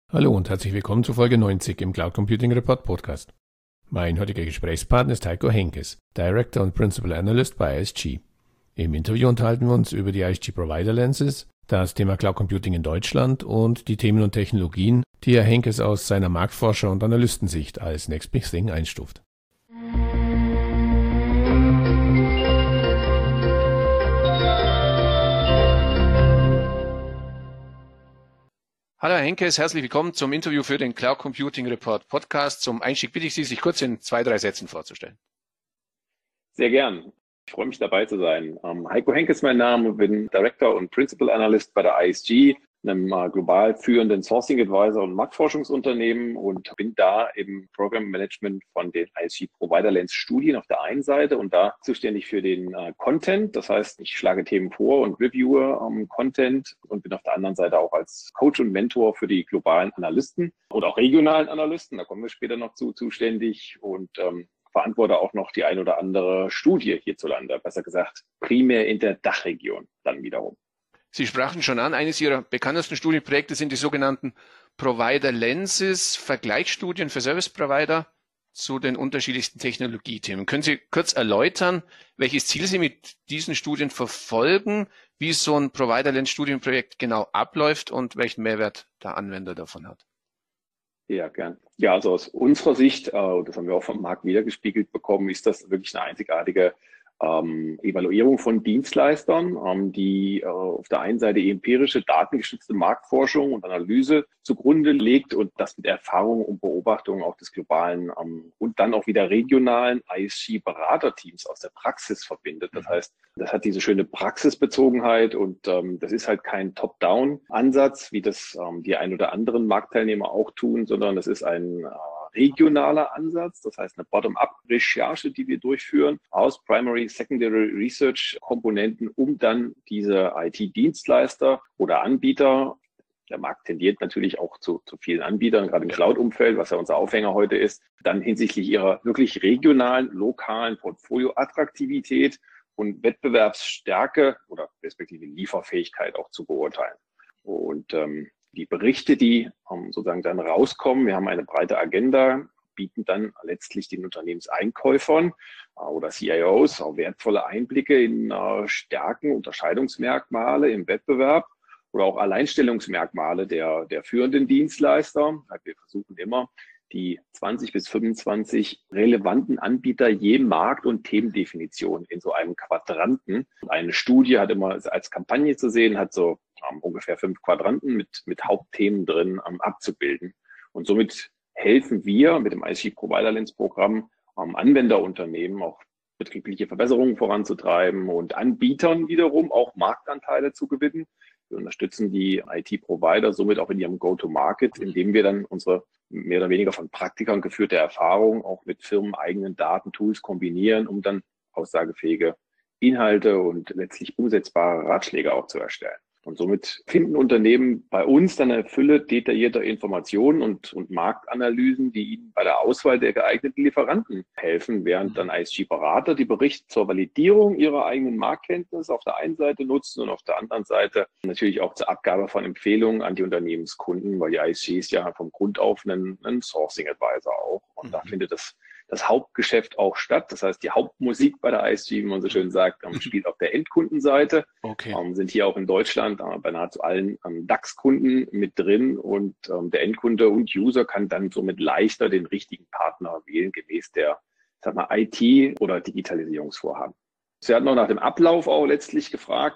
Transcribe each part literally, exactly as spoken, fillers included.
Hallo und herzlich willkommen zu Folge neunzig im Cloud Computing Report Podcast. Mein heutiger Gesprächspartner ist Heiko Henkes, Director und Principal Analyst bei I S G. Im Interview unterhalten wir uns über die I S G Provider Lenses, das Thema Cloud Computing in Deutschland und die Themen und Technologien, die Herr Henkes aus seiner Marktforscher- und Analystensicht als Next Big Thing einstuft. Hallo Herr Henkes, herzlich willkommen zum Interview für den Cloud Computing Report Podcast. Zum Einstieg bitte ich Sie, sich kurz in zwei, drei Sätzen vorzustellen. Sehr gern. Ich freue mich dabei zu sein. Ähm, Heiko Henkes ist mein Name, bin Director und Principal Analyst bei der I S G, einem äh, global führenden Sourcing Advisor und Marktforschungsunternehmen, und bin da im Program Management von den I S G Provider Lens Studien auf der einen Seite und da zuständig für den äh, Content. Das heißt, ich schlage Themen vor und reviewe ähm, Content und bin auf der anderen Seite auch als Coach und Mentor für die globalen Analysten und auch regionalen Analysten, da kommen wir später noch zu, zuständig und ähm, verantworte auch noch die ein oder andere Studie hierzulande, besser gesagt primär in der Dachregion dann wiederum. Sie sprachen schon an, eines Ihrer bekanntesten Studienprojekte sind die sogenannten Provider Lenses, Vergleichsstudien für Service Provider zu den unterschiedlichsten Technologiethemen. Können Sie kurz erläutern, welches Ziel Sie mit diesen Studien verfolgen, wie so ein Provider Lens Studienprojekt genau abläuft und welchen Mehrwert der Anwender davon hat? Ja, gern. Ja, also aus unserer Sicht, äh, das haben wir auch vom Markt wiedergespiegelt bekommen, ist das wirklich eine einzigartige ähm, Evaluierung von Dienstleistern, ähm, die äh, auf der einen Seite empirische, datengestützte Marktforschung und Analyse zugrunde legt und das mit Erfahrung und Beobachtung auch des globalen ähm, und dann auch wieder regionalen I S G-Beraterteams aus der Praxis verbindet. Das heißt, das hat diese schöne Praxisbezogenheit und ähm, das ist halt kein Top-Down-Ansatz, wie das ähm, die ein oder anderen Marktteilnehmer auch tun, sondern es ist ein äh, regionaler Ansatz, das heißt eine Bottom-up-Recherche, die wir durchführen aus Primary, Secondary Research Komponenten, um dann diese I T-Dienstleister oder Anbieter, der Markt tendiert natürlich auch zu, zu vielen Anbietern, gerade im Cloud-Umfeld, was ja unser Aufhänger heute ist, dann hinsichtlich ihrer wirklich regionalen, lokalen Portfolio-Attraktivität und Wettbewerbsstärke oder respektive Lieferfähigkeit auch zu beurteilen. Und ähm, die Berichte, die ähm, sozusagen dann rauskommen, wir haben eine breite Agenda, bieten dann letztlich den Unternehmenseinkäufern äh, oder C I Os auch wertvolle Einblicke in äh, Stärken, Unterscheidungsmerkmale im Wettbewerb oder auch Alleinstellungsmerkmale der, der führenden Dienstleister. Wir versuchen immer, die zwanzig bis fünfundzwanzig relevanten Anbieter je Markt- und Themendefinition in so einem Quadranten. Eine Studie hat immer als Kampagne zu sehen, hat so um, ungefähr fünf Quadranten mit, mit Hauptthemen drin um, abzubilden. Und somit helfen wir mit dem I S G Provider Lens Programm um, Anwenderunternehmen auch betriebliche Verbesserungen voranzutreiben und Anbietern wiederum auch Marktanteile zu gewinnen. Wir unterstützen die I T-Provider somit auch in ihrem Go-to-Market, indem wir dann unsere mehr oder weniger von Praktikern geführte Erfahrung auch mit firmeneigenen Daten, Tools kombinieren, um dann aussagefähige Inhalte und letztlich umsetzbare Ratschläge auch zu erstellen. Und somit finden Unternehmen bei uns dann eine Fülle detaillierter Informationen und, und Marktanalysen, die ihnen bei der Auswahl der geeigneten Lieferanten helfen, während dann I S G-Berater die Berichte zur Validierung ihrer eigenen Marktkenntnis auf der einen Seite nutzen und auf der anderen Seite natürlich auch zur Abgabe von Empfehlungen an die Unternehmenskunden, weil die I S G ist ja vom Grund auf ein, ein Sourcing-Advisor auch. Und mhm. da findet das das Hauptgeschäft auch statt. Das heißt, die Hauptmusik bei der I S G, wie man so schön sagt, spielt auf der Endkundenseite. Okay. Ähm, sind hier auch in Deutschland äh, bei nahezu allen ähm, DAX-Kunden mit drin und ähm, der Endkunde und User kann dann somit leichter den richtigen Partner wählen, gemäß der, sag mal, I T- oder Digitalisierungsvorhaben. Sie hatten noch nach dem Ablauf auch letztlich gefragt.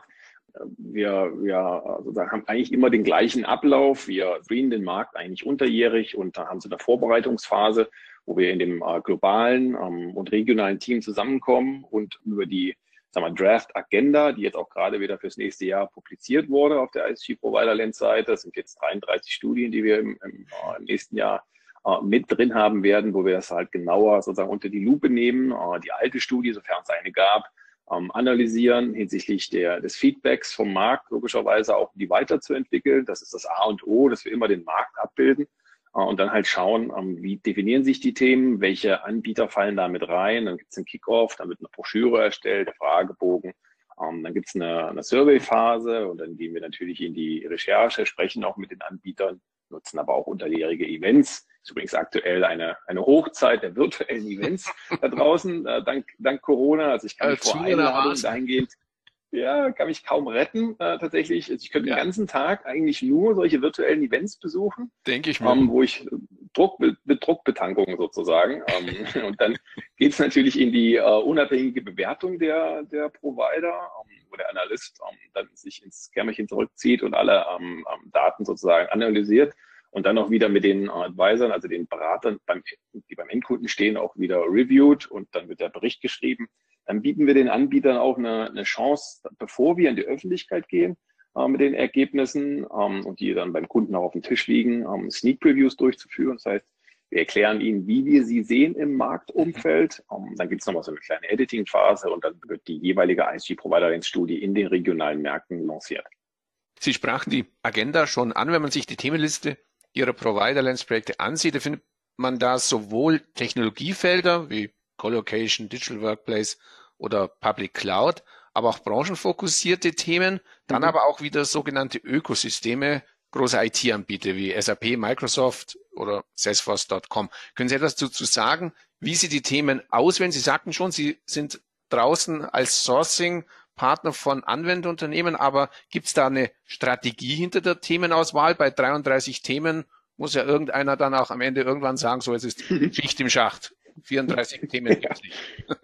Wir, wir sozusagen haben eigentlich immer den gleichen Ablauf. Wir screenen den Markt eigentlich unterjährig und da haben Sie eine Vorbereitungsphase, wo wir in dem äh, globalen ähm, und regionalen Team zusammenkommen und über die sagen wir, Draft Agenda, die jetzt auch gerade wieder fürs nächste Jahr publiziert wurde auf der I S G Provider Lens Seite. Das sind jetzt dreiunddreißig Studien, die wir im, im, äh, im nächsten Jahr äh, mit drin haben werden, wo wir das halt genauer sozusagen unter die Lupe nehmen. Äh, die alte Studie, sofern es eine gab, ähm, analysieren hinsichtlich der, des Feedbacks vom Markt, logischerweise auch die weiterzuentwickeln. Das ist das A und O, dass wir immer den Markt abbilden. Und dann halt schauen, wie definieren sich die Themen, welche Anbieter fallen da mit rein. Dann gibt es einen Kickoff, dann wird eine Broschüre erstellt, der Fragebogen. Dann gibt es eine, eine Survey-Phase und dann gehen wir natürlich in die Recherche, sprechen auch mit den Anbietern nutzen aber auch unterjährige Events. Ist übrigens aktuell eine, eine Hochzeit der virtuellen Events da draußen, äh, dank, dank Corona. Also ich kann mich vor Einladung dahingehend, ja, kann mich kaum retten, äh, tatsächlich. Also ich könnte ja. den ganzen Tag eigentlich nur solche virtuellen Events besuchen. Denke ich mir. Ähm, wo ich Druck, mit Druckbetankung sozusagen. ähm, und dann geht es natürlich in die äh, unabhängige Bewertung der, der Provider, ähm, wo der Analyst ähm, dann sich ins Kämmerchen zurückzieht und alle ähm, Daten sozusagen analysiert und dann auch wieder mit den Advisern, also den Beratern, beim, die beim Endkunden stehen, auch wieder reviewed und dann wird der Bericht geschrieben. Dann bieten wir den Anbietern auch eine, eine Chance, bevor wir in die Öffentlichkeit gehen, äh, mit den Ergebnissen ähm, und die dann beim Kunden auch auf dem Tisch liegen, ähm, Sneak Previews durchzuführen. Das heißt, wir erklären ihnen, wie wir sie sehen im Marktumfeld. Ähm, dann gibt es nochmal so eine kleine Editing-Phase und dann wird die jeweilige I S G-Provider-Studie in den regionalen Märkten lanciert. Sie sprachen die Agenda schon an. Wenn man sich die Themenliste Ihrer Provider-Lens-Projekte ansieht, da findet man da sowohl Technologiefelder wie Colocation, Digital Workplace oder Public Cloud, aber auch branchenfokussierte Themen, dann mhm. aber auch wieder sogenannte Ökosysteme, große I T-Anbieter wie S A P, Microsoft oder Salesforce Punkt com. Können Sie etwas dazu sagen, wie Sie die Themen auswählen? Sie sagten schon, Sie sind draußen als Sourcing-Partner von Anwenderunternehmen, aber gibt es da eine Strategie hinter der Themenauswahl? Bei dreiunddreißig Themen muss ja irgendeiner dann auch am Ende irgendwann sagen, so, es ist Schicht im Schacht. vierunddreißig Themen gibt es nicht.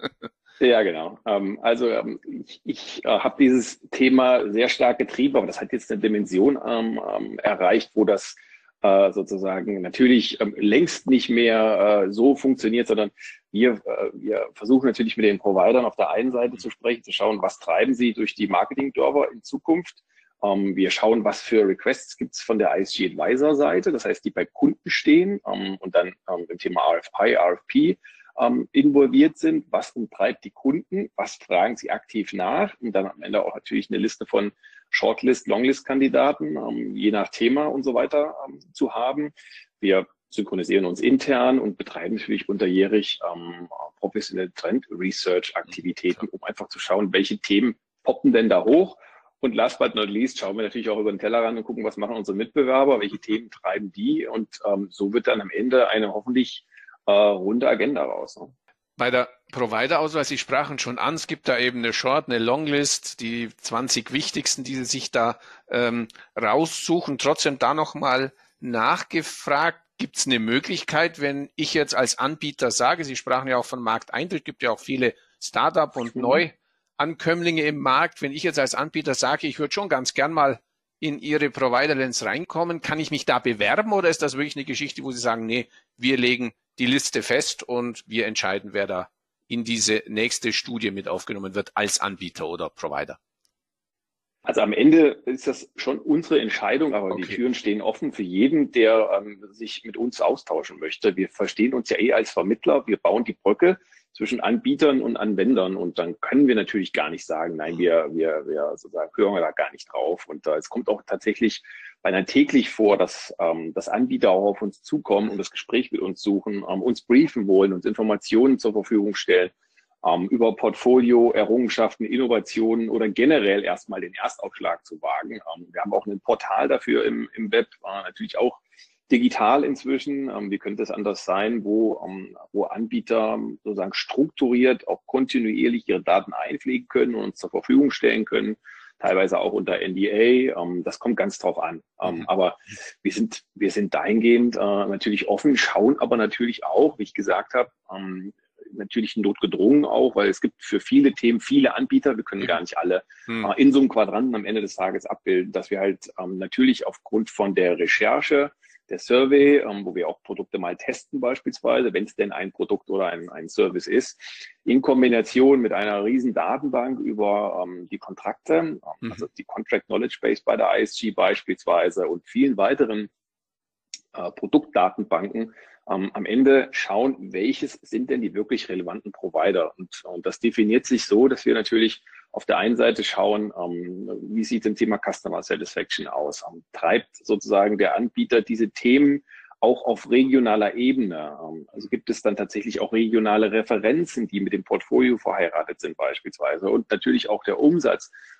Ja, genau. Also ich, ich habe dieses Thema sehr stark getrieben, aber das hat jetzt eine Dimension ähm, erreicht, wo das äh, sozusagen natürlich ähm, längst nicht mehr äh, so funktioniert, sondern wir, äh, wir versuchen natürlich mit den Providern auf der einen Seite zu sprechen, zu schauen, was treiben sie durch die Marketing-Dörfer in Zukunft. Ähm, wir schauen, was für Requests gibt es von der I S G Advisor Seite, das heißt, die bei Kunden stehen ähm, und dann ähm, im Thema R F I, R F P ähm, involviert sind. Was umtreibt die Kunden? Was fragen sie aktiv nach? Und dann am Ende auch natürlich eine Liste von Shortlist, Longlist-Kandidaten, ähm, je nach Thema und so weiter ähm, zu haben. Wir synchronisieren uns intern und betreiben natürlich unterjährig ähm, professionelle Trend-Research-Aktivitäten, um einfach zu schauen, welche Themen poppen denn da hoch. Und last but not least schauen wir natürlich auch über den Tellerrand und gucken, was machen unsere Mitbewerber, welche Themen treiben die. Und ähm, so wird dann am Ende eine hoffentlich äh, runde Agenda raus. Ne? Bei der Provider-Auswahl, Sie sprachen schon an, es gibt da eben eine Short, eine Longlist, die zwanzig wichtigsten, die Sie sich da ähm, raussuchen. Trotzdem da nochmal nachgefragt, gibt es eine Möglichkeit, wenn ich jetzt als Anbieter sage, Sie sprachen ja auch von Markteintritt, gibt ja auch viele Start-up und mhm. Neuankömmlinge im Markt. Wenn ich jetzt als Anbieter sage, ich würde schon ganz gern mal in Ihre Provider-Lens reinkommen, kann ich mich da bewerben oder ist das wirklich eine Geschichte, wo Sie sagen, nee, wir legen die Liste fest und wir entscheiden, wer da in diese nächste Studie mit aufgenommen wird als Anbieter oder Provider? Also am Ende ist das schon unsere Entscheidung, aber okay. Die Türen stehen offen für jeden, der ähm, sich mit uns austauschen möchte. Wir verstehen uns ja eh als Vermittler. Wir bauen die Brücke zwischen Anbietern und Anwendern und dann können wir natürlich gar nicht sagen, nein, wir, wir, wir sozusagen hören wir da gar nicht drauf. Und äh, es kommt auch tatsächlich beinahe täglich vor, dass, ähm, dass Anbieter auch auf uns zukommen und das Gespräch mit uns suchen, ähm, uns briefen wollen, uns Informationen zur Verfügung stellen ähm, über Portfolio, Errungenschaften, Innovationen oder generell erstmal den Erstaufschlag zu wagen. Ähm, wir haben auch ein Portal dafür im, im Web, äh, natürlich auch digital inzwischen. Ähm, wie könnte es anders sein, wo, ähm, wo Anbieter sozusagen strukturiert, auch kontinuierlich ihre Daten einpflegen können und uns zur Verfügung stellen können, teilweise auch unter N D A. Ähm, das kommt ganz drauf an. Ähm, aber wir sind, wir sind dahingehend äh, natürlich offen, schauen aber natürlich auch, wie ich gesagt habe, ähm, natürlich notgedrungen auch, weil es gibt für viele Themen viele Anbieter. Wir können gar nicht alle hm. äh, in so einem Quadranten am Ende des Tages abbilden, dass wir halt ähm, natürlich aufgrund von der Recherche, der Survey, ähm, wo wir auch Produkte mal testen beispielsweise, wenn es denn ein Produkt oder ein, ein Service ist, in Kombination mit einer riesen Datenbank über ähm, die Kontrakte, ähm, mhm. also die Contract Knowledge Base bei der I S G beispielsweise und vielen weiteren äh, Produktdatenbanken, ähm, am Ende schauen, welches sind denn die wirklich relevanten Provider. Und, und das definiert sich so, dass wir natürlich auf der einen Seite schauen, ähm, wie sieht denn Thema Customer Satisfaction aus? Ähm, treibt sozusagen der Anbieter diese Themen auch auf regionaler Ebene? Ähm, also gibt es dann tatsächlich auch regionale Referenzen, die mit dem Portfolio verheiratet sind beispielsweise und natürlich auch der Umsatz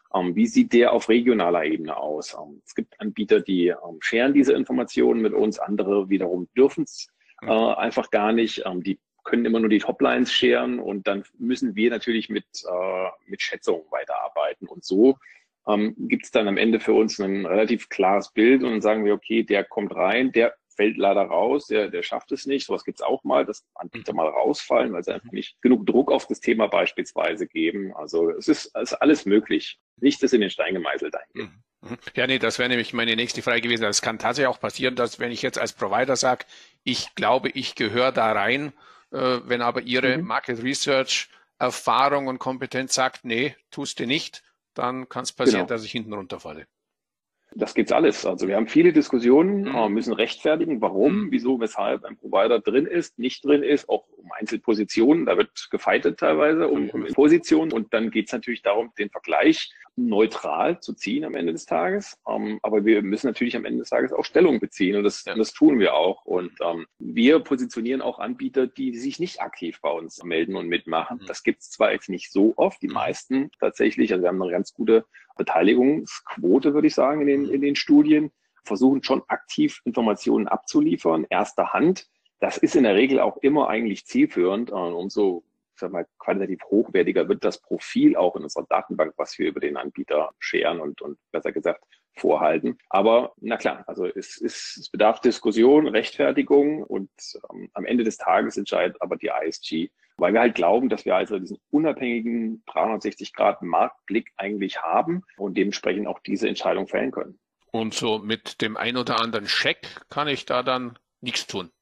Ähm, wie sieht der auf regionaler Ebene aus? Ähm, es gibt Anbieter, die ähm, scheren diese Informationen mit uns, andere wiederum dürfen es äh, einfach gar nicht. Ähm, die können immer nur die Toplines scheren und dann müssen wir natürlich mit, äh, mit Schätzungen weiterarbeiten. Und so ähm, gibt es dann am Ende für uns ein relativ klares Bild und dann sagen wir, okay, der kommt rein, der fällt leider raus, der, der schafft es nicht. Sowas gibt es auch mal, dass Anbieter mal rausfallen, weil sie einfach nicht genug Druck auf das Thema beispielsweise geben. Also es ist, es ist alles möglich. Nicht, dass in den Stein gemeißelt eingeht. Ja, nee, das wäre nämlich meine nächste Frage gewesen. Es kann tatsächlich auch passieren, dass wenn ich jetzt als Provider sage, ich glaube, ich gehöre da rein, äh, wenn aber Ihre mhm. Market Research Erfahrung und Kompetenz sagt, nee, tust du nicht, dann kann es passieren, genau. dass ich hinten runterfalle. Das gibt's alles. Also wir haben viele Diskussionen, mhm. äh, müssen rechtfertigen, warum, mhm. wieso, weshalb ein Provider drin ist, nicht drin ist, auch um Einzelpositionen. Da wird gefeitet teilweise um, um Positionen. Und dann geht's natürlich darum, den Vergleich neutral zu ziehen am Ende des Tages. Ähm, aber wir müssen natürlich am Ende des Tages auch Stellung beziehen und das, ja. das tun wir auch. Und ähm, wir positionieren auch Anbieter, die sich nicht aktiv bei uns melden und mitmachen. Mhm. Das gibt's zwar jetzt nicht so oft, die meisten tatsächlich. Also wir haben eine ganz gute Beteiligungsquote, würde ich sagen, in den, in den Studien, versuchen schon aktiv Informationen abzuliefern, erster Hand. Das ist in der Regel auch immer eigentlich zielführend. Und umso, ich sag mal, qualitativ hochwertiger wird das Profil auch in unserer Datenbank, was wir über den Anbieter scheren und, und besser gesagt vorhalten. Aber na klar, also es, es, es bedarf Diskussion, Rechtfertigung und ähm, am Ende des Tages entscheidet aber die I S G, weil wir halt glauben, dass wir also diesen unabhängigen dreihundertsechzig Grad Marktblick eigentlich haben und dementsprechend auch diese Entscheidung fällen können. Und so mit dem ein oder anderen Scheck kann ich da dann nichts tun?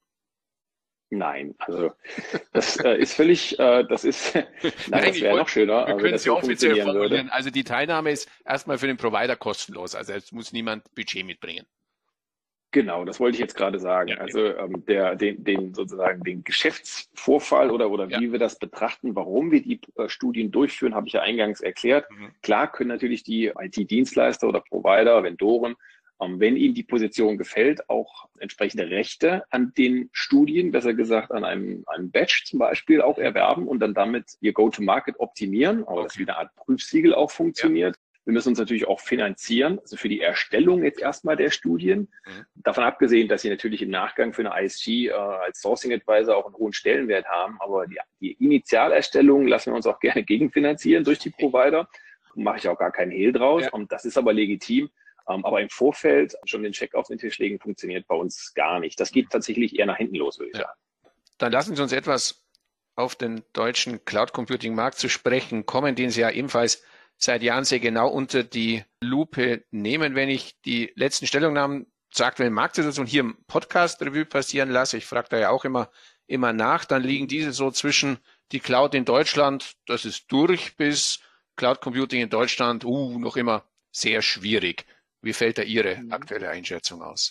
Nein, also das äh, ist völlig, äh, das ist, nein, nein das wäre noch schöner. Wir können es ja offiziell formulieren. Also die Teilnahme ist erstmal für den Provider kostenlos. Also es muss niemand Budget mitbringen. Genau, das wollte ich jetzt gerade sagen. Ja, also ähm, der, den, den sozusagen den Geschäftsvorfall oder oder ja. wie wir das betrachten, warum wir die äh, Studien durchführen, habe ich ja eingangs erklärt. Mhm. Klar können natürlich die I T-Dienstleister oder Provider, Vendoren, ähm, wenn ihnen die Position gefällt, auch entsprechende Rechte an den Studien, besser gesagt an einem, einem Badge zum Beispiel auch erwerben und dann damit ihr Go-to-Market optimieren, aber okay. das wie eine Art Prüfsiegel auch funktioniert. Ja. Wir müssen uns natürlich auch finanzieren, also für die Erstellung jetzt erstmal der Studien. Mhm. Davon abgesehen, dass sie natürlich im Nachgang für eine I S G äh, als Sourcing Advisor auch einen hohen Stellenwert haben. Aber die, die Initialerstellung lassen wir uns auch gerne gegenfinanzieren durch die Provider. Mache ich auch gar keinen Hehl draus. Ja. Und das ist aber legitim. Ähm, aber im Vorfeld schon den Check auf den Tisch legen funktioniert bei uns gar nicht. Das geht tatsächlich eher nach hinten los, würde ich ja. sagen. Dann lassen Sie uns etwas auf den deutschen Cloud Computing Markt zu sprechen kommen, den Sie ja ebenfalls seit Jahren sehr genau unter die Lupe nehmen. Wenn ich die letzten Stellungnahmen zur aktuellen Marktsituation hier im Podcast Revue passieren lasse, ich frage da ja auch immer, immer nach, dann liegen diese so zwischen die Cloud in Deutschland, das ist durch, bis Cloud Computing in Deutschland, uh, noch immer sehr schwierig. Wie fällt da Ihre aktuelle Einschätzung aus?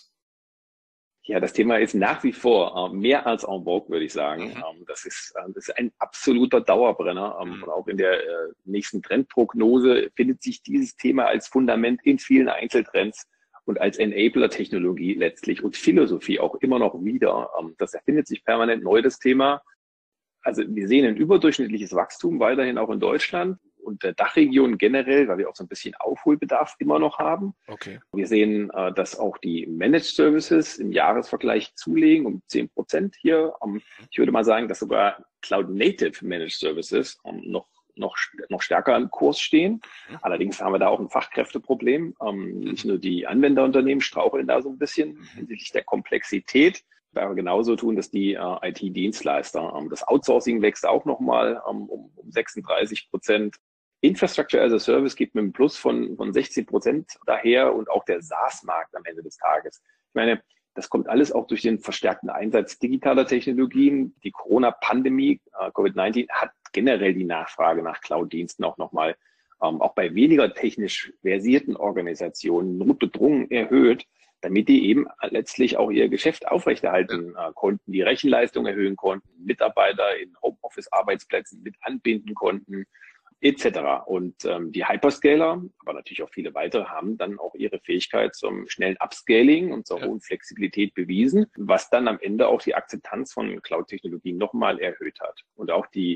Ja, das Thema ist nach wie vor äh, mehr als en vogue, würde ich sagen. Mhm. Ähm, das ist, äh, das ist ein absoluter Dauerbrenner. Ähm, mhm. Und auch in der äh, nächsten Trendprognose findet sich dieses Thema als Fundament in vielen Einzeltrends und als Enabler-Technologie letztlich und Philosophie auch immer noch wieder. Ähm, das erfindet sich permanent neu, das Thema. Also wir sehen ein überdurchschnittliches Wachstum weiterhin auch in Deutschland und der Dachregion generell, weil wir auch so ein bisschen Aufholbedarf immer noch haben. Okay. Wir sehen, äh, dass auch die Managed Services im Jahresvergleich zulegen um zehn Prozent hier. Um, ich würde mal sagen, dass sogar Cloud Native Managed Services um, noch, noch, noch stärker im Kurs stehen. Mhm. Allerdings haben wir da auch ein Fachkräfteproblem. Um, mhm. Nicht nur die Anwenderunternehmen straucheln da so ein bisschen hinsichtlich der Komplexität. Da wir genauso tun, dass die äh, I T-Dienstleister, ähm, das Outsourcing wächst auch nochmal ähm, um, um sechsunddreißig Prozent. Infrastructure as a Service geht mit einem Plus von, von sechzehn Prozent daher und auch der SaaS-Markt am Ende des Tages. Ich meine, das kommt alles auch durch den verstärkten Einsatz digitaler Technologien. Die Corona-Pandemie, äh, Covid neunzehn, hat generell die Nachfrage nach Cloud-Diensten auch nochmal, ähm, auch bei weniger technisch versierten Organisationen notgedrungen erhöht, damit die eben letztlich auch ihr Geschäft aufrechterhalten äh, konnten, die Rechenleistung erhöhen konnten, Mitarbeiter in Homeoffice-Arbeitsplätzen mit anbinden konnten, et cetera. Und ähm, die Hyperscaler, aber natürlich auch viele weitere, haben dann auch ihre Fähigkeit zum schnellen Upscaling und zur ja. hohen Flexibilität bewiesen, was dann am Ende auch die Akzeptanz von Cloud-Technologien nochmal erhöht hat. Und auch die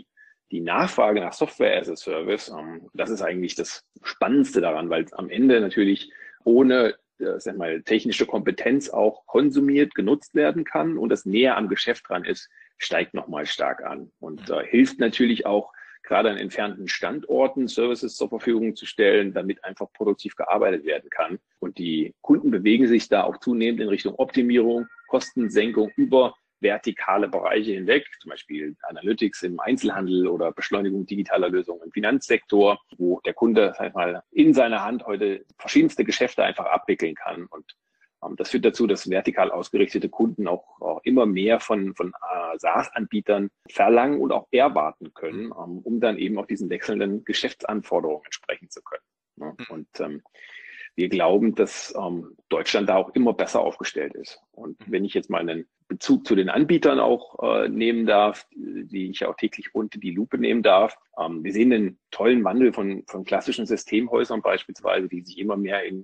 die Nachfrage nach Software as a Service, ähm, das ist eigentlich das Spannendste daran, weil am Ende natürlich ohne äh, sag mal, technische Kompetenz auch konsumiert, genutzt werden kann und das näher am Geschäft dran ist, steigt nochmal stark an und äh, hilft natürlich auch, gerade an entfernten Standorten Services zur Verfügung zu stellen, damit einfach produktiv gearbeitet werden kann. Und die Kunden bewegen sich da auch zunehmend in Richtung Optimierung, Kostensenkung über vertikale Bereiche hinweg, zum Beispiel Analytics im Einzelhandel oder Beschleunigung digitaler Lösungen im Finanzsektor, wo der Kunde sag ich mal, in seiner Hand heute verschiedenste Geschäfte einfach abwickeln kann. Und ähm, das führt dazu, dass vertikal ausgerichtete Kunden auch, auch immer mehr von, von äh, SaaS-Anbietern verlangen und auch erwarten können, ähm, um dann eben auch diesen wechselnden Geschäftsanforderungen entsprechen zu können. Ne? Und ähm, wir glauben, dass ähm, Deutschland da auch immer besser aufgestellt ist. Und wenn ich jetzt mal einen Bezug zu den Anbietern auch äh, nehmen darf, die ich ja auch täglich unter die Lupe nehmen darf, ähm, wir sehen einen tollen Wandel von, von klassischen Systemhäusern beispielsweise, die sich immer mehr in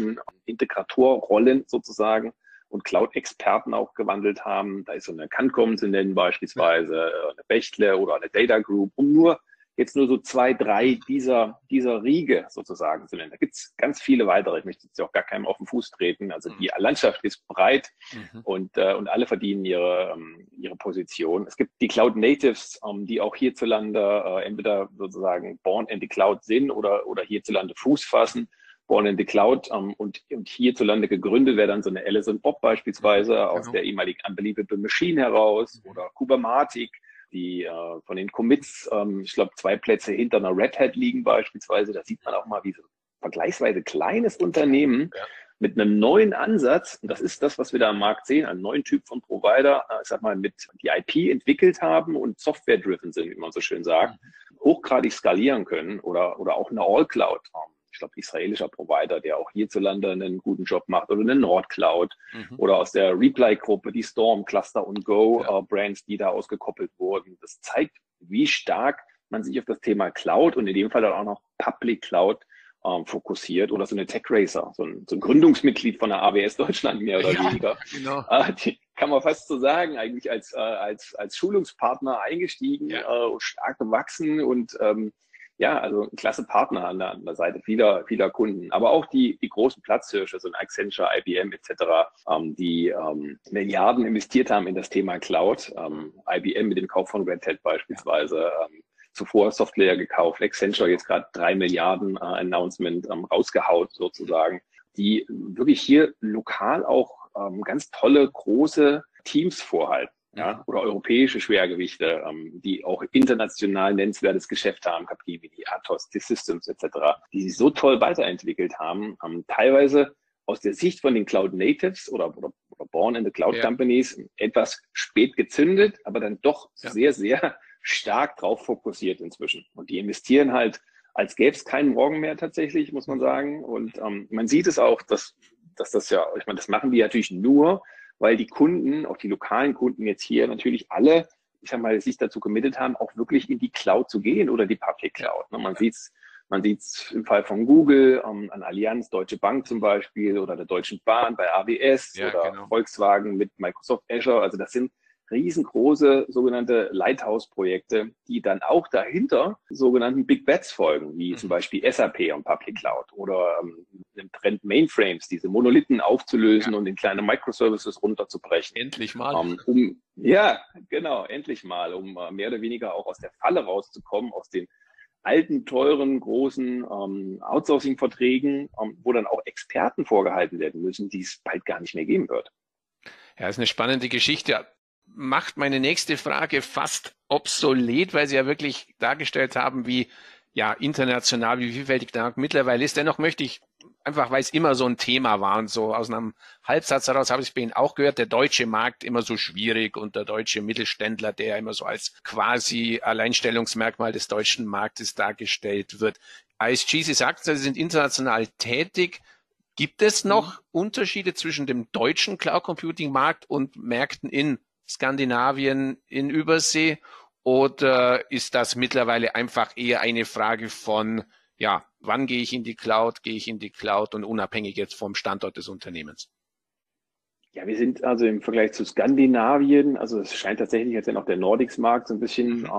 Solution-Integrator-Rollen sozusagen und Cloud-Experten auch gewandelt haben. Da ist so eine Cancom zu nennen beispielsweise, eine Bechtle oder eine Data Group, um nur jetzt nur so zwei, drei dieser, dieser Riege sozusagen zu nennen. Da gibt es ganz viele weitere. Ich möchte jetzt auch gar keinem auf den Fuß treten. Also die Landschaft ist breit mhm. und, äh, und alle verdienen ihre, ähm, ihre Position. Es gibt die Cloud Natives, ähm, die auch hierzulande äh, entweder sozusagen born in the Cloud sind oder, oder hierzulande Fuß fassen. Born in the Cloud ähm, und, und hierzulande gegründet wäre dann so eine Alice und Bob beispielsweise genau. aus der ehemaligen Unbelievable Machine heraus mhm. oder Kubermatic, die äh, von den Commits, ähm, ich glaube, zwei Plätze hinter einer Red Hat liegen beispielsweise. Da sieht man auch mal, wie so ein vergleichsweise kleines Unternehmen ja. mit einem neuen Ansatz, und das ist das, was wir da am Markt sehen, einen neuen Typ von Provider, äh, ich sag mal, mit die I P entwickelt haben und Software-driven sind, wie man so schön sagt, mhm. hochgradig skalieren können oder, oder auch eine All-Cloud. Ich glaube, israelischer Provider, der auch hierzulande einen guten Job macht, oder eine Nordcloud mhm. oder aus der Reply-Gruppe, die Storm, Cluster und Go ja. äh, Brands, die da ausgekoppelt wurden. Das zeigt, wie stark man sich auf das Thema Cloud und in dem Fall dann auch noch Public Cloud ähm, fokussiert oder so eine Tech Racer, so ein, so ein Gründungsmitglied von der A W S Deutschland mehr oder ja, weniger. Genau. Äh, die kann man fast so sagen, eigentlich als, äh, als, als Schulungspartner eingestiegen, ja. äh, stark gewachsen und ähm, ja, also ein klasse Partner an der, an der Seite vieler, vieler Kunden. Aber auch die, die großen Platzhirsche, so ein Accenture, I B M et cetera, ähm, die ähm, Milliarden investiert haben in das Thema Cloud. Ähm, I B M mit dem Kauf von Red Hat beispielsweise, ähm, zuvor Software gekauft, Accenture jetzt gerade drei Milliarden äh, Announcement ähm, rausgehaut sozusagen, die wirklich hier lokal auch ähm, ganz tolle, große Teams vorhalten. Ja, oder europäische Schwergewichte, ähm, die auch international nennenswertes Geschäft haben, Capgemini, Atos, T-Systems et cetera, die sich so toll weiterentwickelt haben, ähm, teilweise aus der Sicht von den Cloud Natives oder, oder, oder Born in the Cloud ja. Companies etwas spät gezündet, aber dann doch ja. sehr, sehr stark drauf fokussiert inzwischen. Und die investieren halt, als gäbe es keinen Morgen mehr tatsächlich, muss man sagen. Und ähm, man sieht es auch, dass, dass das ja, ich meine, das machen die natürlich nur, weil die Kunden, auch die lokalen Kunden jetzt hier natürlich alle, ich sag mal, sich dazu committed haben, auch wirklich in die Cloud zu gehen oder die Public Cloud. Ne? Man sieht's, man sieht's im Fall von Google, ähm, an Allianz, Deutsche Bank zum Beispiel oder der Deutschen Bahn bei A W S ja, oder genau. Volkswagen mit Microsoft Azure. Also das sind riesengroße sogenannte Lighthouse-Projekte, die dann auch dahinter sogenannten Big Bets folgen, wie mhm. zum Beispiel S A P und Public Cloud oder ähm, dem Trend Mainframes, diese Monolithen aufzulösen ja. und in kleine Microservices runterzubrechen. Endlich mal. Ähm, um, ja, genau, endlich mal, um äh, mehr oder weniger auch aus der Falle rauszukommen, aus den alten, teuren, großen ähm, Outsourcing-Verträgen, ähm, wo dann auch Experten vorgehalten werden müssen, die es bald gar nicht mehr geben wird. Ja, ist eine spannende Geschichte. Macht meine nächste Frage fast obsolet, weil Sie ja wirklich dargestellt haben, wie ja international, wie vielfältig der Markt mittlerweile ist. Dennoch möchte ich, einfach weil es immer so ein Thema war und so aus einem Halbsatz heraus habe ich es bei Ihnen auch gehört, der deutsche Markt immer so schwierig und der deutsche Mittelständler, der immer so als quasi Alleinstellungsmerkmal des deutschen Marktes dargestellt wird. I S G, Sie sagten, Sie sind international tätig. Gibt es noch Unterschiede zwischen dem deutschen Cloud Computing Markt und Märkten in Skandinavien, in Übersee, oder ist das mittlerweile einfach eher eine Frage von, ja, wann gehe ich in die Cloud, gehe ich in die Cloud und unabhängig jetzt vom Standort des Unternehmens? Ja, wir sind also im Vergleich zu Skandinavien, also es scheint tatsächlich, als wenn auch der Nordics-Markt so ein bisschen mhm. ähm,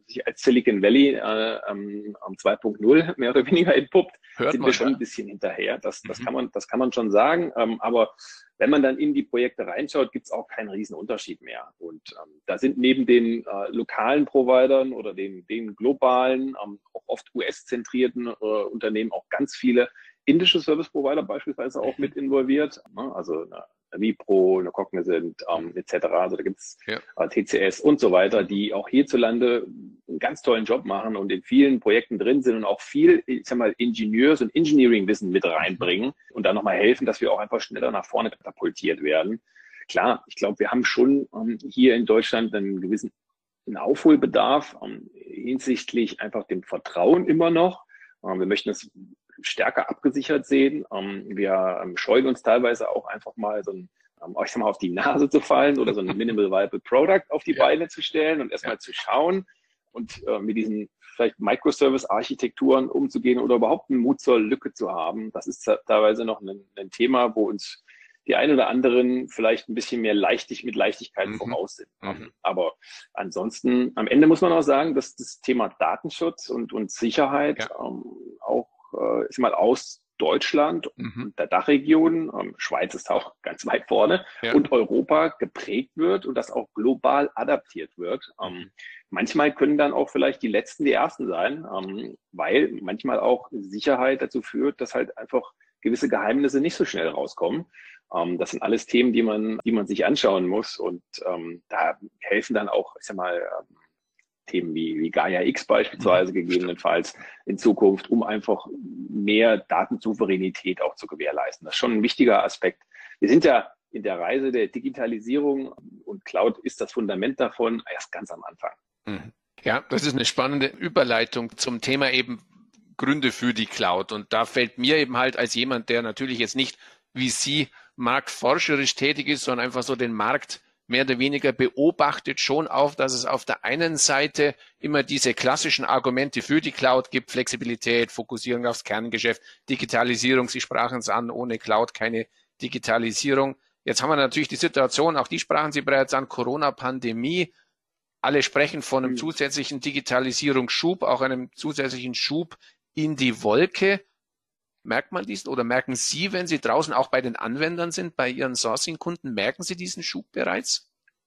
sich als Silicon Valley äh, ähm, zwei Punkt null mehr oder weniger entpuppt, Hört sind man, wir schon ja. ein bisschen hinterher. Das, das, Mhm. kann man, das kann man schon sagen. Ähm, aber wenn man dann in die Projekte reinschaut, gibt es auch keinen riesen Unterschied mehr. Und ähm, da sind neben den äh, lokalen Providern oder den, den globalen, ähm, auch oft U S-zentrierten äh, Unternehmen auch ganz viele indische Service-Provider beispielsweise auch mit involviert. Ne? Also eine, eine Wipro, eine Cognizant ähm, et cetera. Also da gibt es Ja. äh, T C S und so weiter, Mhm. die auch hierzulande einen ganz tollen Job machen und in vielen Projekten drin sind und auch viel, ich sag mal, Ingenieurs- und Engineering-Wissen mit reinbringen und dann nochmal helfen, dass wir auch einfach schneller nach vorne katapultiert werden. Klar, ich glaube, wir haben schon ähm, hier in Deutschland einen gewissen Aufholbedarf ähm, hinsichtlich einfach dem Vertrauen immer noch. Ähm, wir möchten es stärker abgesichert sehen. Ähm, wir ähm, scheuen uns teilweise auch einfach mal so ein, ähm, ich sag mal, auf die Nase zu fallen oder so ein Minimal Viable Product auf die Ja. Beine zu stellen und erstmal Ja. zu schauen und äh, mit diesen vielleicht Microservice-Architekturen umzugehen oder überhaupt einen Mut zur Lücke zu haben. Das ist teilweise noch ein, ein Thema, wo uns die einen oder anderen vielleicht ein bisschen mehr leichtig mit Leichtigkeit Mhm. voraus sind. Mhm. Aber ansonsten, am Ende muss man auch sagen, dass das Thema Datenschutz und, und Sicherheit Ja. ähm, auch äh, ist mal aus Deutschland Mhm. und der Dachregion, ähm, Schweiz ist auch ganz weit vorne, Ja. und Europa geprägt wird und das auch global adaptiert wird. Ähm, Mhm. manchmal können dann auch vielleicht die Letzten die Ersten sein, ähm, weil manchmal auch Sicherheit dazu führt, dass halt einfach gewisse Geheimnisse nicht so schnell rauskommen. Ähm, das sind alles Themen, die man, die man sich anschauen muss. Und ähm, da helfen dann auch, ich sag mal, ähm, Themen wie, wie Gaia X beispielsweise Mhm. gegebenenfalls in Zukunft, um einfach mehr Datensouveränität auch zu gewährleisten. Das ist schon ein wichtiger Aspekt. Wir sind ja in der Reise der Digitalisierung und Cloud ist das Fundament davon erst ganz am Anfang. Mhm. Ja, das ist eine spannende Überleitung zum Thema eben Gründe für die Cloud. Und da fällt mir eben halt als jemand, der natürlich jetzt nicht wie Sie marktforscherisch tätig ist, sondern einfach so den Markt mehr oder weniger beobachtet, schon auf, dass es auf der einen Seite immer diese klassischen Argumente für die Cloud gibt: Flexibilität, Fokussierung aufs Kerngeschäft, Digitalisierung. Sie sprachen es an, ohne Cloud keine Digitalisierung. Jetzt haben wir natürlich die Situation, auch die sprachen Sie bereits an, Corona-Pandemie. Alle sprechen von einem zusätzlichen Digitalisierungsschub, auch einem zusätzlichen Schub in die Wolke. Merkt man diesen oder merken Sie, wenn Sie draußen auch bei den Anwendern sind, bei Ihren Sourcing-Kunden, merken Sie diesen Schub bereits?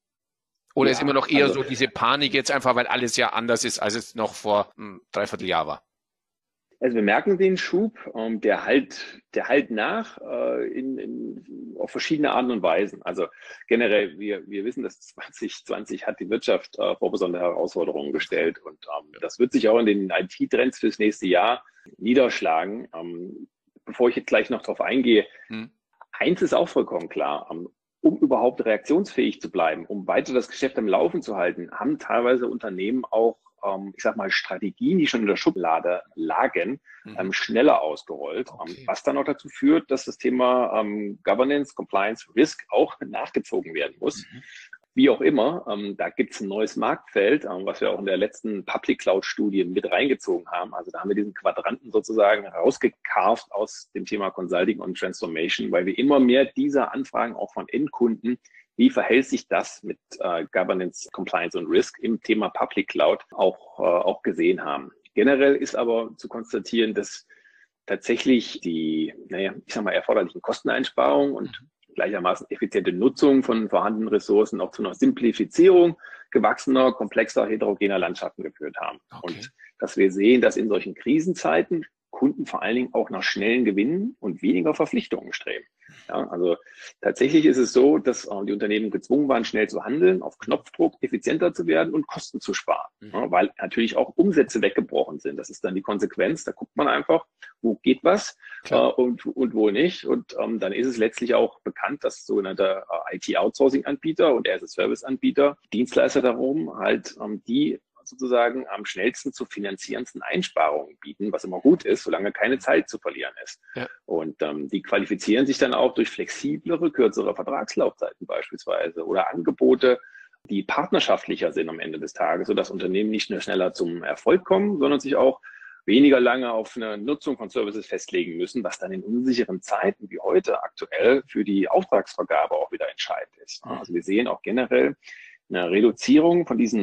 Oder ist immer Ja, noch eher also so diese Panik jetzt einfach, weil alles ja anders ist, als es noch vor hm, dreiviertel Jahr war? Also wir merken den Schub, ähm, der halt, der halt nach äh, in, in, auf verschiedene Arten und Weisen. Also generell, wir, wir wissen, dass zwanzig zwanzig hat die Wirtschaft äh, vor besondere Herausforderungen gestellt und ähm, das wird sich auch in den I T-Trends fürs nächste Jahr niederschlagen. Ähm, bevor ich jetzt gleich noch darauf eingehe, Hm. eins ist auch vollkommen klar. Ähm, um überhaupt reaktionsfähig zu bleiben, um weiter das Geschäft am Laufen zu halten, haben teilweise Unternehmen auch, ähm, ich sag mal, Strategien, die schon in der Schublade lagen, Mhm. ähm, schneller ausgerollt, ähm, Okay. was dann auch dazu führt, dass das Thema ähm, Governance, Compliance, Risk auch nachgezogen werden muss. Mhm. Wie auch immer, ähm, da gibt es ein neues Marktfeld, ähm, was wir auch in der letzten Public Cloud-Studie mit reingezogen haben. Also da haben wir diesen Quadranten sozusagen rausgekarft aus dem Thema Consulting und Transformation, weil wir immer mehr dieser Anfragen auch von Endkunden, wie verhält sich das mit äh, Governance, Compliance und Risk im Thema Public Cloud auch, äh, auch gesehen haben. Generell ist aber zu konstatieren, dass tatsächlich die, naja, ich sag mal, erforderlichen Kosteneinsparungen und gleichermaßen effiziente Nutzung von vorhandenen Ressourcen auch zu einer Simplifizierung gewachsener, komplexer, heterogener Landschaften geführt haben. Okay. Und dass wir sehen, dass in solchen Krisenzeiten Kunden vor allen Dingen auch nach schnellen Gewinnen und weniger Verpflichtungen streben. Ja, also tatsächlich ist es so, dass äh, die Unternehmen gezwungen waren, schnell zu handeln, auf Knopfdruck effizienter zu werden und Kosten zu sparen, Mhm. ja, weil natürlich auch Umsätze weggebrochen sind. Das ist dann die Konsequenz. Da guckt man einfach, wo geht was äh, und, und wo nicht. Und ähm, dann ist es letztlich auch bekannt, dass sogenannte äh, I T-Outsourcing-Anbieter und As-a-Service-Anbieter, Dienstleister darum, halt ähm, die sozusagen am schnellsten zu finanzierendsten Einsparungen bieten, was immer gut ist, solange keine Zeit zu verlieren ist. Ja. Und ähm, die qualifizieren sich dann auch durch flexiblere, kürzere Vertragslaufzeiten beispielsweise oder Angebote, die partnerschaftlicher sind am Ende des Tages, sodass Unternehmen nicht nur schneller zum Erfolg kommen, sondern sich auch weniger lange auf eine Nutzung von Services festlegen müssen, was dann in unsicheren Zeiten wie heute aktuell für die Auftragsvergabe auch wieder entscheidend ist. Also wir sehen auch generell eine Reduzierung von diesen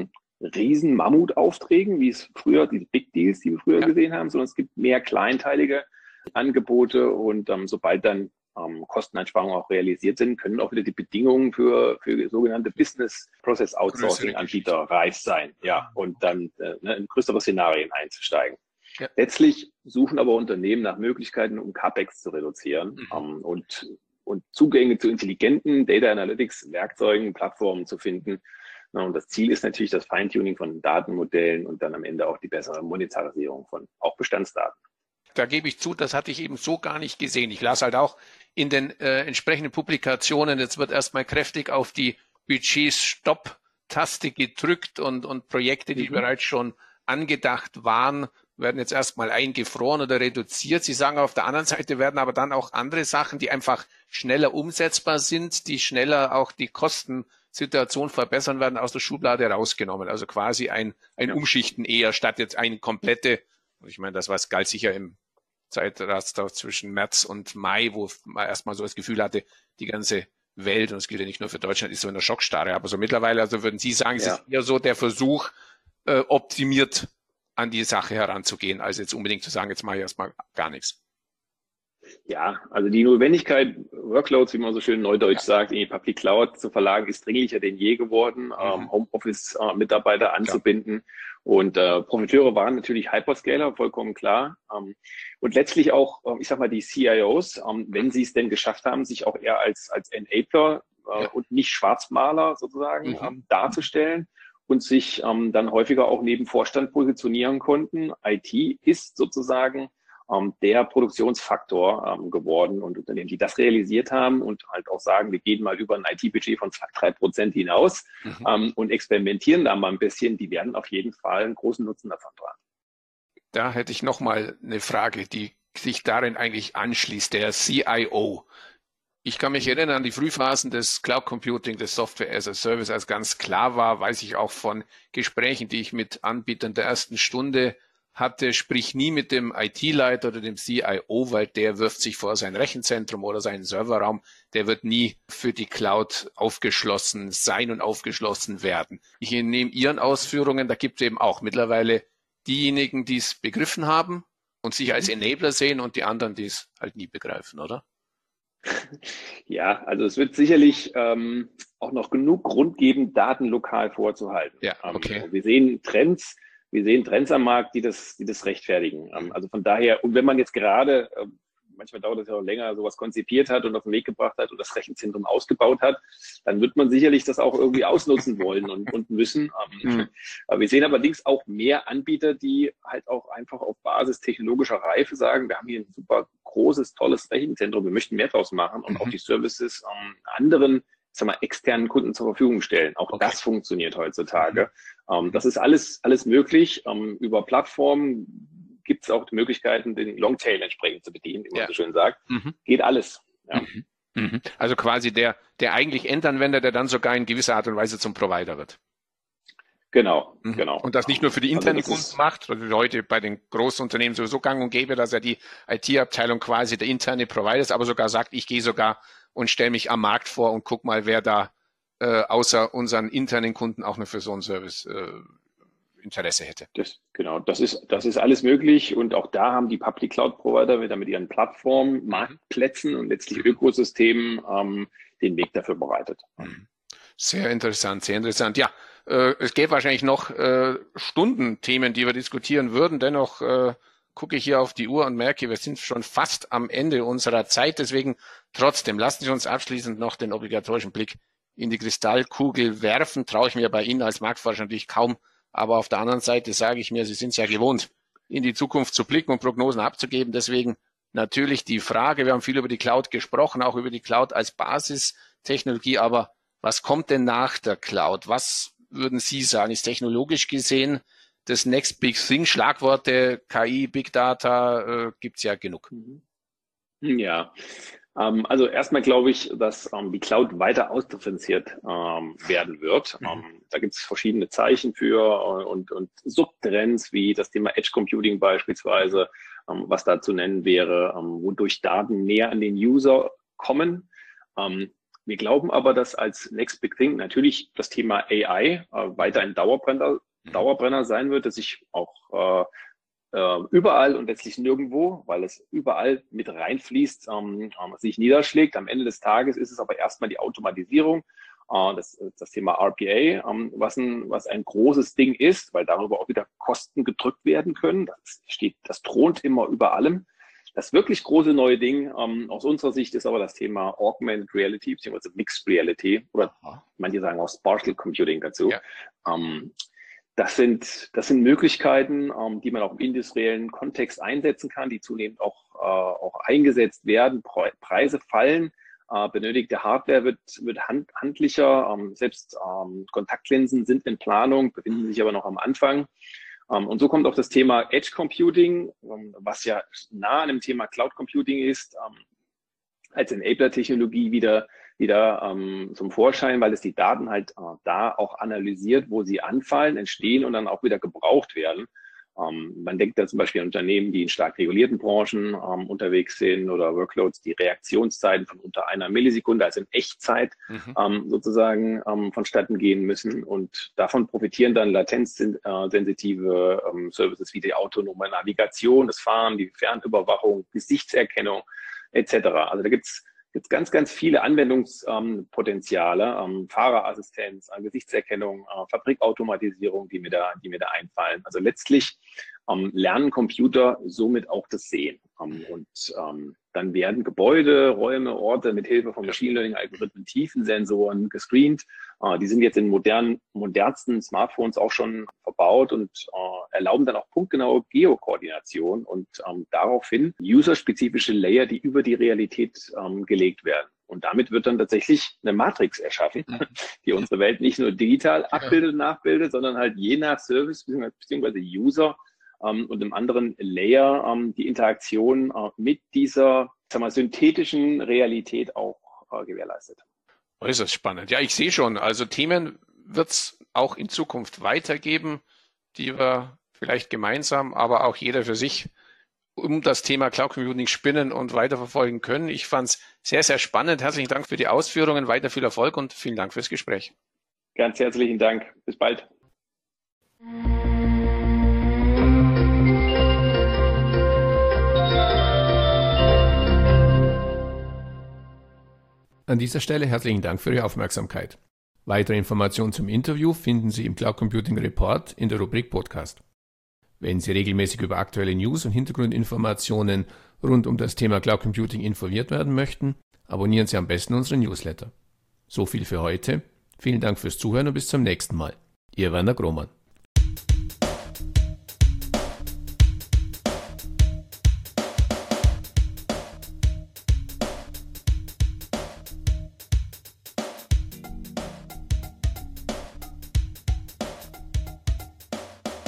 riesen Mammutaufträgen, wie es früher, diese Big Deals, die wir früher ja. gesehen haben, sondern es gibt mehr kleinteilige Angebote und ähm, sobald dann ähm, Kosteneinsparungen auch realisiert sind, können auch wieder die Bedingungen für, für sogenannte Business Process Outsourcing Anbieter reif sein, ja, und dann äh, ne, in größere Szenarien einzusteigen. Ja. Letztlich suchen aber Unternehmen nach Möglichkeiten, um CapEx zu reduzieren mhm. ähm, und, und Zugänge zu intelligenten Data Analytics Werkzeugen, Plattformen zu finden. Ja, und das Ziel ist natürlich das Feintuning von Datenmodellen und dann am Ende auch die bessere Monetarisierung von auch Bestandsdaten. Da gebe ich zu, das hatte ich eben so gar nicht gesehen. Ich las halt auch in den äh, entsprechenden Publikationen, jetzt wird erstmal kräftig auf die Budget-Stopp-Taste gedrückt und, und Projekte, die mhm. bereits schon angedacht waren, werden jetzt erstmal eingefroren oder reduziert. Sie sagen, auf der anderen Seite werden aber dann auch andere Sachen, die einfach schneller umsetzbar sind, die schneller auch die Kostensituation verbessern werden, aus der Schublade rausgenommen. Also quasi ein, ein ja. Umschichten eher statt jetzt eine komplette, ich meine, das was galt sicher im Zeitraster zwischen März und Mai, wo man erstmal so das Gefühl hatte, die ganze Welt, und es gilt ja nicht nur für Deutschland, ist so in der Schockstarre. Aber so mittlerweile, also würden Sie sagen, ja. es ist eher so der Versuch, äh, optimiert an die Sache heranzugehen, als jetzt unbedingt zu sagen, jetzt mache ich erstmal gar nichts. Ja, also die Notwendigkeit, Workloads, wie man so schön neudeutsch ja. sagt, in die Public Cloud zu verlagern, ist dringlicher denn je geworden, mhm. ähm, Homeoffice-Mitarbeiter äh, anzubinden. Ja. Und äh, Profiteure waren natürlich Hyperscaler, vollkommen klar. Ähm, und letztlich auch, ähm, ich sag mal, die C I Os, ähm, wenn sie es denn geschafft haben, sich auch eher als, als Enabler äh, ja. und nicht Schwarzmaler sozusagen mhm. ähm, darzustellen und sich ähm, dann häufiger auch neben Vorstand positionieren konnten. I T ist sozusagen ähm, der Produktionsfaktor ähm, geworden, und Unternehmen, die das realisiert haben und halt auch sagen, wir gehen mal über ein I T-Budget von drei Prozent hinaus mhm. ähm, und experimentieren da mal ein bisschen, die werden auf jeden Fall einen großen Nutzen davon tragen. Da hätte ich nochmal eine Frage, die sich darin eigentlich anschließt, der C I O. Ich kann mich erinnern an die Frühphasen des Cloud Computing, des Software as a Service, als ganz klar war, weiß ich auch von Gesprächen, die ich mit Anbietern der ersten Stunde hatte, sprich nie mit dem I T-Leiter oder dem C I O, weil der wirft sich vor sein Rechenzentrum oder seinen Serverraum, der wird nie für die Cloud aufgeschlossen sein und aufgeschlossen werden. Ich nehme Ihren Ausführungen, da gibt es eben auch mittlerweile diejenigen, die es begriffen haben und sich als Enabler sehen, und die anderen, die es halt nie begreifen, oder? Ja, also es wird sicherlich ähm, auch noch genug Grund geben, Daten lokal vorzuhalten. Ja, okay. Ähm, wir sehen Trends, wir sehen Trends am Markt, die das, die das rechtfertigen. Ähm, also von daher, und wenn man jetzt gerade, äh, manchmal dauert es ja auch länger, sowas konzipiert hat und auf den Weg gebracht hat und das Rechenzentrum ausgebaut hat, dann wird man sicherlich das auch irgendwie ausnutzen wollen und, und müssen. Ähm, mhm. Aber wir sehen allerdings auch mehr Anbieter, die halt auch einfach auf Basis technologischer Reife sagen, wir haben hier ein super großes, tolles Rechenzentrum, wir möchten mehr draus machen und mhm. auch die Services ähm, anderen, sag mal, externen Kunden zur Verfügung stellen. Auch okay. das funktioniert heutzutage. Mhm. Ähm, das ist alles, alles möglich. Ähm, über Plattformen gibt es auch die Möglichkeiten, den Longtail entsprechend zu bedienen, wie man ja. so schön sagt. Mhm. Geht alles. Ja. Mhm. Mhm. Also quasi der, der eigentlich Endanwender, der dann sogar in gewisser Art und Weise zum Provider wird. Genau, mhm. genau. Und das nicht nur für die internen also Kunden macht, also heute bei den großen Unternehmen sowieso gang und gäbe, dass ja die I T-Abteilung quasi der interne Provider ist, aber sogar sagt, ich gehe sogar und stelle mich am Markt vor und guck mal, wer da äh, außer unseren internen Kunden auch noch für so einen Service äh, Interesse hätte. Das, genau, das ist, das ist alles möglich, und auch da haben die Public Cloud Provider wieder mit ihren Plattformen, Marktplätzen und letztlich Ökosystemen ähm, den Weg dafür bereitet. Sehr interessant, sehr interessant. Ja, äh, es gäbe wahrscheinlich noch äh, Stundenthemen, die wir diskutieren würden. Dennoch äh, gucke ich hier auf die Uhr und merke, wir sind schon fast am Ende unserer Zeit. Deswegen trotzdem, lassen Sie uns abschließend noch den obligatorischen Blick in die Kristallkugel werfen. Traue ich mir bei Ihnen als Marktforscher natürlich kaum. Aber auf der anderen Seite sage ich mir, Sie sind es ja gewohnt, in die Zukunft zu blicken und Prognosen abzugeben. Deswegen natürlich die Frage, wir haben viel über die Cloud gesprochen, auch über die Cloud als Basistechnologie. Aber was kommt denn nach der Cloud? Was würden Sie sagen, ist technologisch gesehen das Next Big Thing? Schlagworte, K I, Big Data, äh, gibt es ja genug. Ja, ähm, also erstmal glaube ich, dass ähm, die Cloud weiter ausdifferenziert ähm, werden wird. Mhm. Ähm, da gibt es verschiedene Zeichen für äh, und, und Subtrends, wie das Thema Edge Computing beispielsweise, ähm, was da zu nennen wäre, ähm, wodurch Daten näher an den User kommen. Ähm, wir glauben aber, dass als Next Big Thing natürlich das Thema A I äh, weiter ein Dauerbrenner Dauerbrenner sein wird, dass ich auch äh, äh, überall und letztlich nirgendwo, weil es überall mit reinfließt, ähm, sich niederschlägt. Am Ende des Tages ist es aber erstmal die Automatisierung, äh, das, das Thema R P A, ähm, was, ein, was ein großes Ding ist, weil darüber auch wieder Kosten gedrückt werden können. Das steht, das thront immer über allem. Das wirklich große neue Ding ähm, aus unserer Sicht ist aber das Thema Augmented Reality, beziehungsweise Mixed Reality, oder Aha. manche sagen auch Spatial Computing dazu. Ja. Ähm, das sind, das sind Möglichkeiten, ähm, die man auch im industriellen Kontext einsetzen kann, die zunehmend auch, äh, auch eingesetzt werden. Pre Preise fallen, äh, benötigte Hardware wird, wird hand handlicher. Ähm, selbst ähm, Kontaktlinsen sind in Planung, befinden sich aber noch am Anfang. Um, und so kommt auch das Thema Edge Computing, um, was ja nah an dem Thema Cloud Computing ist, um, als Enabler-Technologie wieder, wieder um, zum Vorschein, weil es die Daten halt uh, da auch analysiert, wo sie anfallen, entstehen und dann auch wieder gebraucht werden. Um, man denkt da zum Beispiel an Unternehmen, die in stark regulierten Branchen um, unterwegs sind oder Workloads, die Reaktionszeiten von unter einer Millisekunde, also in Echtzeit mhm. um, sozusagen um, vonstatten gehen müssen. Und davon profitieren dann latenzsensitive um, Services wie die autonome Navigation, das Fahren, die Fernüberwachung, Gesichtserkennung et cetera. Also da gibt's Jetzt ganz, ganz viele Anwendungspotenziale, ähm, Fahrerassistenz, äh, Gesichtserkennung, äh, Fabrikautomatisierung, die mir da, die mir da einfallen. Also letztlich ähm, lernen Computer somit auch das Sehen. Ähm, und ähm, dann werden Gebäude, Räume, Orte mit Hilfe von Machine Learning Algorithmen, Tiefensensoren gescreent. Äh, die sind jetzt in modernen, modernsten Smartphones auch schon verbaut und äh, erlauben dann auch punktgenaue Geokoordination und ähm, daraufhin userspezifische Layer, die über die Realität ähm, gelegt werden. Und damit wird dann tatsächlich eine Matrix erschaffen, die unsere Welt nicht nur digital abbildet und nachbildet, sondern halt je nach Service bzw. User ähm, und einem anderen Layer ähm, die Interaktion äh, mit dieser, sagen wir, synthetischen Realität auch äh, gewährleistet. Äußerst spannend. Ja, ich sehe schon. Also Themen wird es auch in Zukunft weitergeben, die wir vielleicht gemeinsam, aber auch jeder für sich um das Thema Cloud Computing spinnen und weiterverfolgen können. Ich fand es sehr, sehr spannend. Herzlichen Dank für die Ausführungen, weiter viel Erfolg und vielen Dank fürs Gespräch. Ganz herzlichen Dank. Bis bald. An dieser Stelle herzlichen Dank für Ihre Aufmerksamkeit. Weitere Informationen zum Interview finden Sie im Cloud Computing Report in der Rubrik Podcast. Wenn Sie regelmäßig über aktuelle News und Hintergrundinformationen rund um das Thema Cloud Computing informiert werden möchten, abonnieren Sie am besten unseren Newsletter. So viel für heute. Vielen Dank fürs Zuhören und bis zum nächsten Mal. Ihr Werner Grohmann.